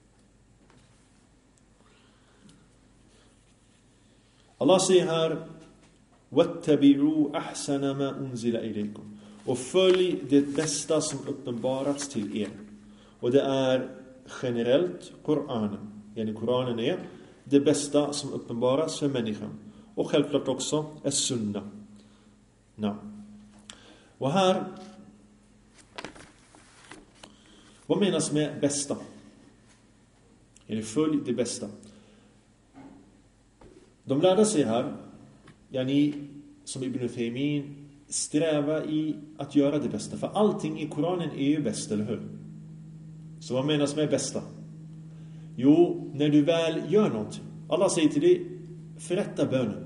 Allah säger här wattabi'u ahsana ma unzila ilaykum. Och följ det bästa som uppenbarats till er. Och det är generellt Koranen. Yani Koranen är det bästa som uppenbaras för människan. Och självklart också är sunna. Ja. Och här, vad menas med bästa? Yani följ det bästa. De lärde sig här, yani som Ibn Uthaymeen, sträva i att göra det bästa. För allting i Koranen är ju bäst, eller hur? Så vad menas med bästa? Jo, när du väl gör något. Allah säger till dig, förrätta bönen.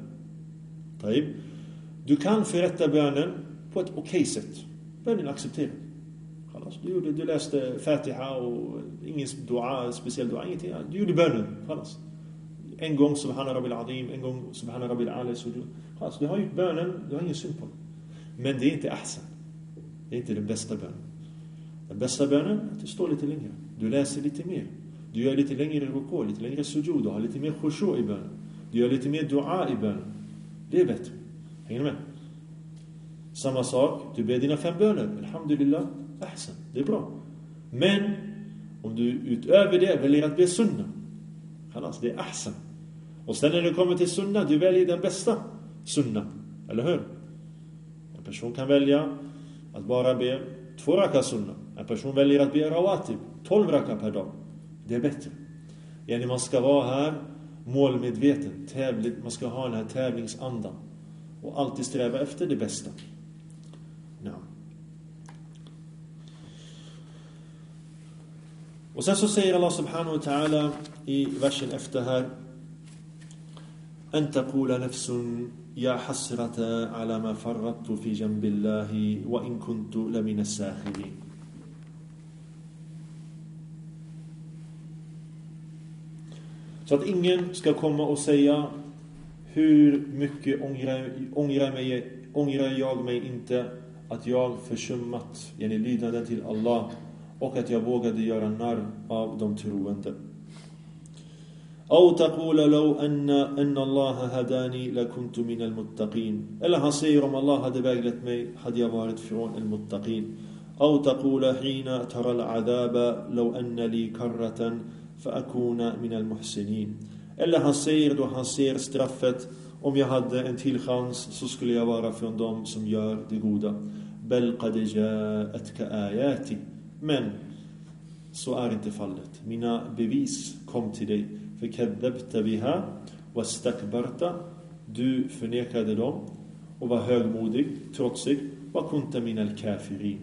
Du kan förrätta bönen på ett okej sätt. Bönen accepterar. Du läste Fatiha och ingen dua, speciell dua, ingenting. Du gjorde bönen. En gång Subhana Rabbil Azim, en gång Subhana Rabbil Ala sujud. Du har gjort bönen, du har ingen synd på det. Men det är inte ahsan. Det är inte den bästa bönen. Den bästa bönen är att du står lite längre. Du läser lite mer. Du gör lite längre ruku, lite längre sujud, har lite mer khushu i bönen. Du gör lite mer dua i bönen. Det är bättre. Hänger du med? Samma sak, du ber dina 5 böner. Alhamdulillah, ahsan. Det är bra. Men om du utöver det väljer att be sunna, det är ahsan. Och sen när du kommer till sunna, du väljer den bästa sunna. Eller hur? En person kan välja att bara be 2 raka sunna. En person väljer att be rawatib, 12 raka per dag. Det är bättre. Man ska vara här målmedveten, man ska ha den här tävlingsandan och alltid sträva efter det bästa. Ja. Och sen så säger Allah subhanahu wa ta'ala i versen efter här: أن تقول نفس يا حسرة على ما فرطت في جنب الله وإن كنت لمن الساخرين. Så att ingen ska komma och säga: hur mycket ångrar jag mig inte att jag försummat lydnaden till Allah och att jag vågade göra narr av de troende. أو تقول لو أن الله هداني لكنت من المتقين. Eller han säger: om Allah hade väglett mig hade jag varit från المتقين. أو تقول حين ترى العذاب لو أن لي كرة فأكون من المحسنين. Eller han säger då han ser straffet: om jag hade en till chans så skulle jag vara från dem som gör det goda. بل قد جاءتك آياتي. Men så är inte fallet. Mina bevis kom till dig. فكذبت بها واستكبرت. Du förnekade dem och var högmodig, trotsig. وكنت من الكافرين.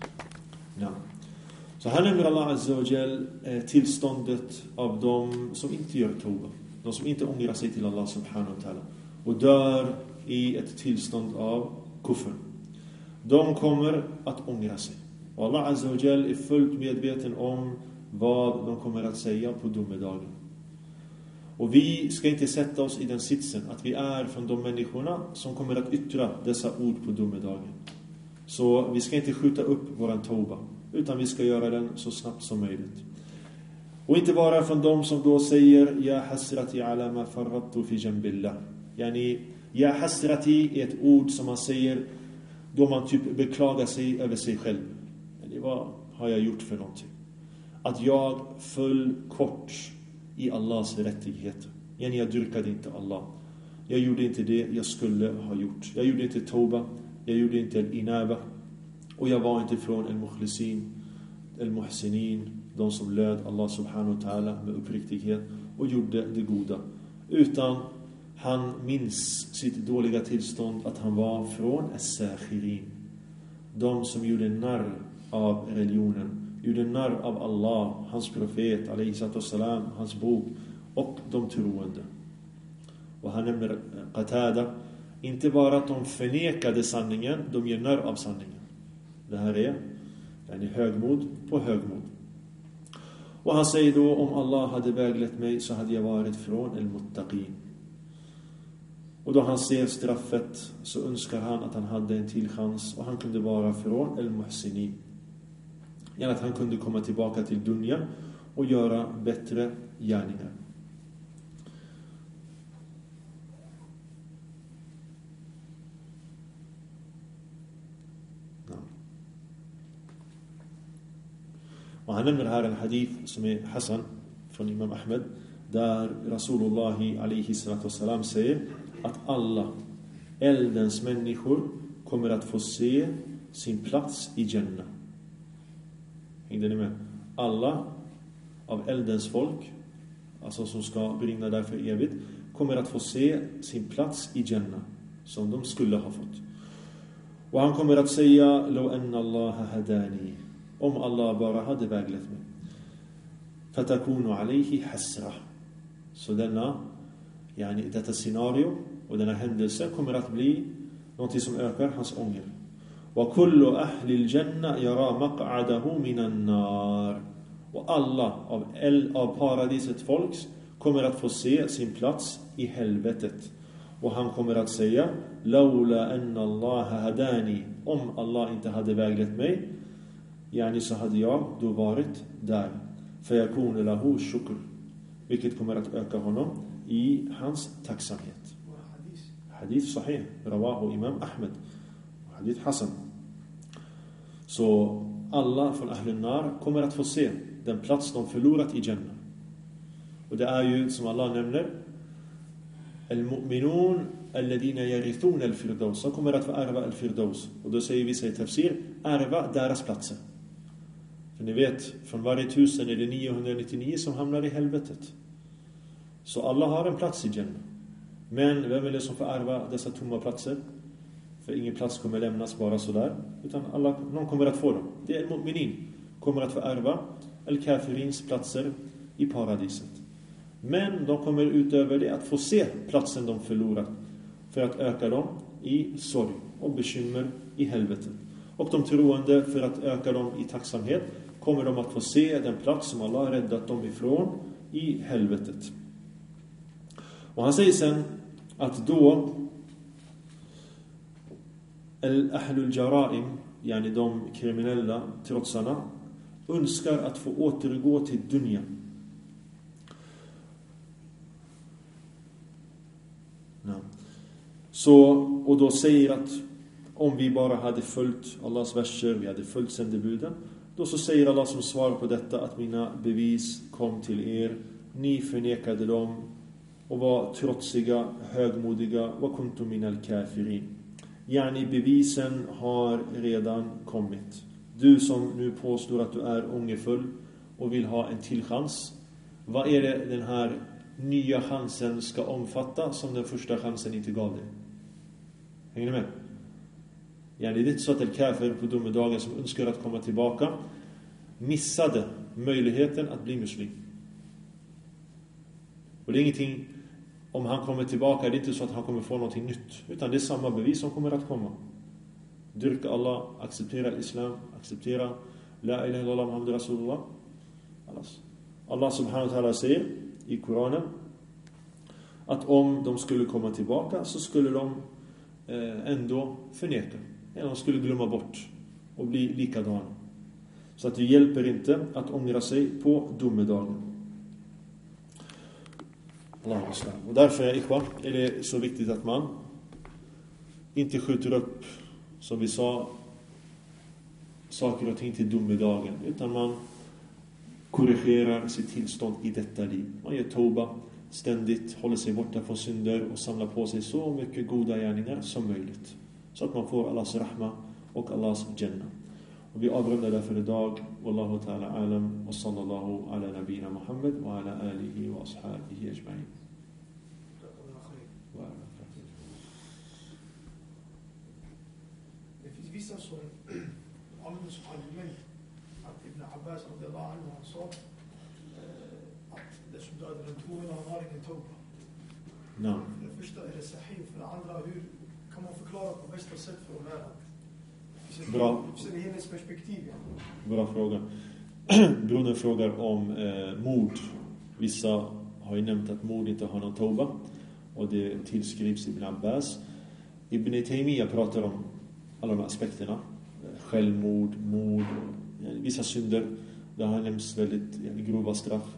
Så här nämner Allah Azza wa Jal tillståndet av dem som inte gör tawbah, de som inte ångrar sig till Allah subhanahu wa ta'ala och dör i ett tillstånd av kufr. De kommer att ångra sig. Och Allah Azza wa Jal är fullt medveten om vad de kommer att säga på domedagen. Och vi ska inte sätta oss i den sitsen att vi är från de människorna som kommer att yttra dessa ord på domedagen. Så vi ska inte skjuta upp våran tawbah, utan vi ska göra den så snabbt som möjligt. Och inte vara från dem som då säger: Ja hasrati ala ma farrattu fi jambillah. Ja hasrati är ett ord som man säger då man typ beklagar sig över sig själv. Vad har jag gjort för någonting? Att jag föll kort i Allahs rättigheter. Jag dyrkade inte Allah. Jag gjorde inte det jag skulle ha gjort. Jag gjorde inte tawbah. Jag gjorde inte al-inaba. Och jag var inte från al-mukhlisin, al-muhsinin, de som löd Allah subhanahu wa ta'ala med uppriktighet och gjorde det goda. Utan han minns sitt dåliga tillstånd, att han var från as-sakhirin, de som gjorde narr av religionen, gjorde narr av Allah, hans profet alayhi salatu wassalam, hans bok och de troende. Och han nämner Qatada, inte bara att de förnekade sanningen, de gör narr av sanningen. Det här är högmod på högmod. Och han säger då: om Allah hade väglett mig så hade jag varit från al-muttaqin. Och då han ser straffet så önskar han att han hade en till chans och han kunde vara från al-muhsinin. Att han kunde komma tillbaka till dunya och göra bättre gärningar. Och han nämner här en hadith som är Hassan från Imam Ahmed, där Rasulullah alayhi salatu wassalam säger att alla eldens människor kommer att få se sin plats i Jannah. Hängde ni med? Alla av eldens folk, alltså som ska brinna där för evigt, kommer att få se sin plats i Jannah som de skulle ha fått. Och han kommer att säga: Lo anna Allah hadani. Om Allah bara hade väglett mig. Fatakunu alayhi hasra. Så detta scenario och denna händelse kommer att bli något som ökar hans ånger. Wa kullu ahli al-janna yara maq'adahu minan nar. Och alla av paradiset folks kommer att få se sin plats i helvetet. Och han kommer att säga: Laula anna Allah hadani. Om Allah inte hade väglett mig, så hade jag då varit där. فَيَكُونُ لَهُ شُكر. Vilket kommer att öka honom i hans tacksamhet. Hadith sahih. Rawahu Imam Ahmed. Hadith Hassan. Så alla från Ahlun Nar kommer att få se den plats de förlorat i Jannah. Och det är ju, som Allah nämner, Al-mu'minun alladhina yarithun al-firdaus. Så kommer att få ärva al-firdaus. Och då säger vissa i tafsir, ärva deras platser. För ni vet, från varje 1000 är det 999 som hamnar i helvetet. Så alla har en plats i Jannah. Men vem är det som får ärva dessa tomma platser? För ingen plats kommer lämnas bara sådär. Utan någon kommer att få dem. Det är mu'minin. Kommer att få ärva al-kafirins platser i paradiset. Men de kommer utöver det att få se platsen de förlorat. För att öka dem i sorg och bekymmer i helvetet. Och de troende, för att öka dem i tacksamhet, kommer de att få se den plats som Allah har räddat dem ifrån i helvetet. Och han säger sen att då al-ahlul jara'im, yani de kriminella trotsarna, önskar att få återgå till dunya. Så, och då säger att om vi bara hade följt Allahs verser, vi hade följt sändebuden, då så säger Allah som svar på detta att mina bevis kom till er, ni förnekade dem och var trotsiga, högmodiga, wa kuntum minal kafirin. Yani bevisen har redan kommit. Du som nu påstår att du är ångerfull och vill ha en till chans, vad är det den här nya chansen ska omfatta som den första chansen inte gav dig? Hänger ni med? Yani det är inte så att al-kafir på domedagen som önskar att komma tillbaka missade möjligheten att bli muslim. Och det är ingenting, om han kommer tillbaka, det är inte så att han kommer få någonting nytt, utan det är samma bevis som kommer att komma. Dyrka Allah, acceptera islam, acceptera la ilaha illallah Muhammad Rasulullah. Allah subhanahu wa ta'ala säger i Koranen att om de skulle komma tillbaka så skulle de ändå förneka. Eller de skulle glömma bort och bli likadana. Så att det hjälper inte att ångra sig på domedagen. Och därför är det så viktigt att man inte skjuter upp, som vi sa, saker och ting till domedagen, utan man korrigerar sitt tillstånd i detta liv. Man gör tauba ständigt, håller sig borta från synder och samlar på sig så mycket goda gärningar som möjligt. Så att man får Allahs rahma och Allahs jannah. Och vi avrundar därför idag. Wallahu ta'ala alam wa sallallahu ala nabina Muhammad wa ala alihi wa ashabihi ajma'in. Det finns vissa som använder som argument att Ibn Abbas radiyallahu anhu han sa att det som dödar den troende har ingen tauba. För det första är det sahih, för det andra hur kan man förklara på bästa sätt för att lära? Bra. Det är hennes perspektiv. Bra fråga. Brunnen frågar om mord. Vissa har ju nämnt att mord inte har någon tauba, och det tillskrivs Ibn Abbas. Ibn Taymiyyah pratar om alla de aspekterna. Självmord, mord, vissa synder. Där har nämnts väldigt grova straff.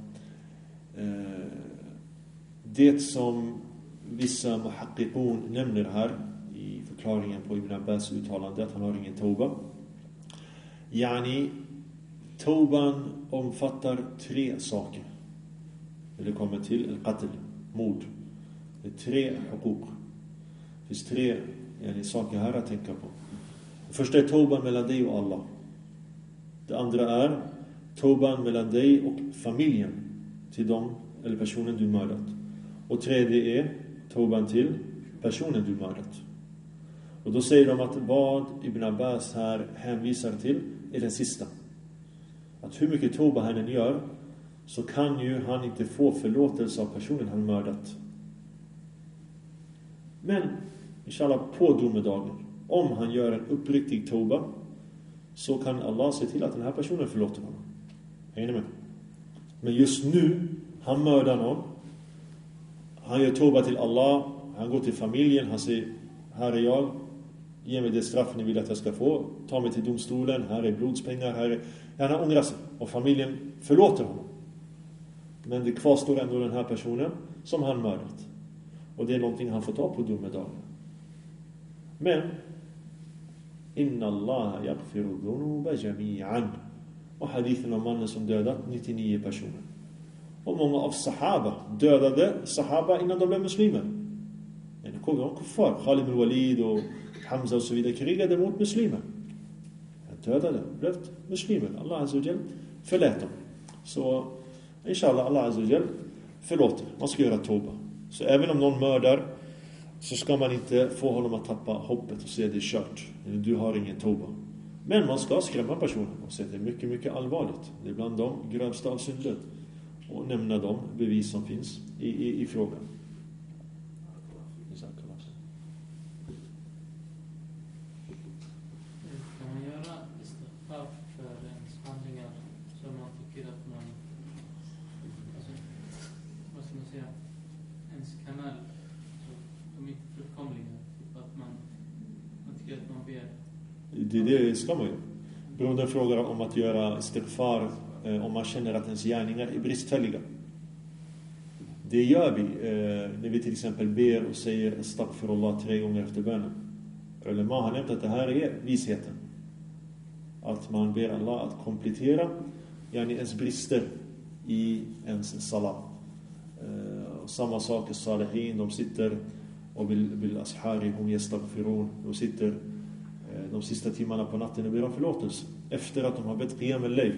Det som vissa muhaqqiqun nämner här i förklaringen på Ibn Abbas uttalande att han har ingen tauba. Yani tauban omfattar 3 saker. Det kommer till al-qatl, mord. Det är 3 hukuk. Det finns 3 saker här att tänka på. Det första är tauban mellan dig och Allah. Det andra är tauban mellan dig och familjen till dem eller personen du mördat. Och tredje är tauban till personen du mördat. Och då säger de att vad Ibn Abbas här hänvisar till är den sista. Att hur mycket tauba han än gör, så kan ju han inte få förlåtelse av personen han mördat. Men inshallah på domedagen, om han gör en uppriktig tauba, så kan Allah se till att den här personen förlåter honom. Hänger ni med? Men just nu, han mördar någon. Han gör tauba till Allah. Han går till familjen. Han säger, här är jag. Ge mig det straff ni vill att jag ska få. Ta mig till domstolen. Här är blodspengar. Han ångrar sig. Och familjen förlåter honom. Men det kvarstår ändå den här personen som han mördat. Och det är någonting han får ta på domedagen. Men inna Allah yaghfiru dhunuba jami'an. Och hadithen om mannen som dödat 99 personer. Och många av sahaba dödade sahaba innan de blev muslimer. De kuffar, Khalid al-Walid och Hamza och så vidare krigade mot muslimer. Dödade, blev muslimer. Allah Azza wa Jal förlät dem. Så inshallah Allah Azza wa Jal förlåter. Man ska göra toba. Så även om någon mördar så ska man inte få honom att tappa hoppet och säga det är kört. Du har ingen toba. Men man ska skrämma personen och säga att det är mycket, mycket allvarligt. Det är bland de grövsta av synder. Och nämna de bevis som finns i frågan. Kan man göra istighfar för ens handlingar som man tycker att man, alltså, vad ska man säga, ens kanal, alltså, de är inte fullkomliga, typ att man tycker att man ber. Det ska man ju. Brodern frågar om att göra istighfar om man känner att ens gärningar är bristfälliga. Det gör vi när vi till exempel ber och säger astaghfirullah 3 gånger efter bönen. Ulema har nämnt att det här är visheten. Att man ber Allah att komplettera ens brister i ens salat. Samma sak i salihin, de sitter och bil ashari hum yastaghfirun. De sitter de sista timmarna på natten och ber om förlåtelse efter att de har bett qiyam al-layl.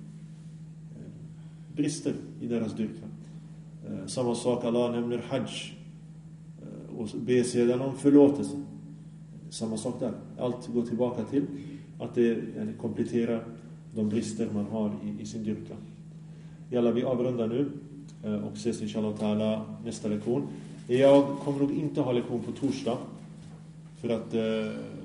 Brister i deras dyrkan. Samma sak, Allah nämner hajj och ber sedan om förlåtelse. Samma sak där. Allt går tillbaka till att det kompletterar de brister man har i sin dyrkan. Jalla, vi avrundar nu och ses inshallah ta'ala nästa lektion. Jag kommer nog inte ha lektion på torsdag för att